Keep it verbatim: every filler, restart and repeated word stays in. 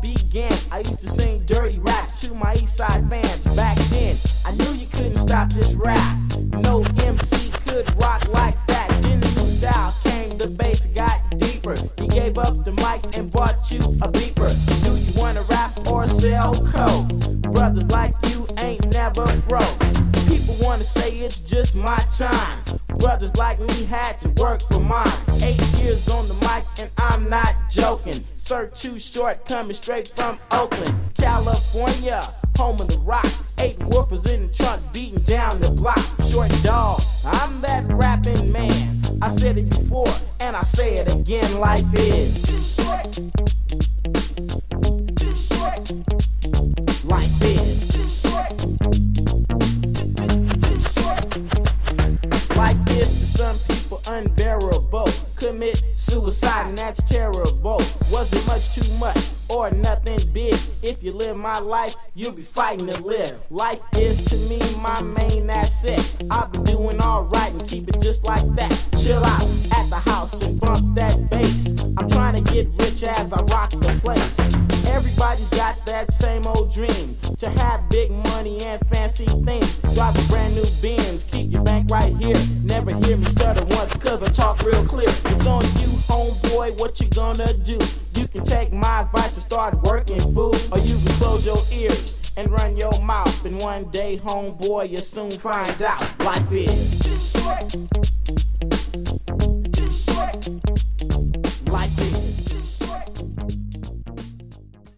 began, I used to sing dirty raps to my east side fans. Back then, I knew you couldn't stop this rap. No M C could rock like that. Then the new style came, the bass got deeper. He gave up the mic and bought you a beeper. Do you wanna rap or sell coke? Brothers like you ain't never broke. People wanna say it's just my time. Brothers like me had to work for mine. Eight years on the mic and I'm not joking. Sir Too Short coming straight from Oakland, California, home of the rock. Eight woofers in the trunk beating down the block. Short dog, I'm that rapping man. I said it before and I say it again. Life is too short. Too short. Life is too short. Too short. Life is to some people unbearable. Commit suicide and that's terrible. Was it much too much or nothing big? If you live my life, you'll be fighting to live. Life is to me my main asset. I've been doing alright and keep it just like that. Chill out at the house and bump that bass. I'm trying to get rich as I rock the place. Everybody's got that same old dream to have big money and fancy things. Drive a brand new Benz, keep your bank right here. Never hear me stutter once cause I talk real clear. It's on you, homeboy, what you gonna do? You can take my advice and start working, fool. Or you can close your ears and run your mouth. And one day, homeboy, you'll soon find out life is too short.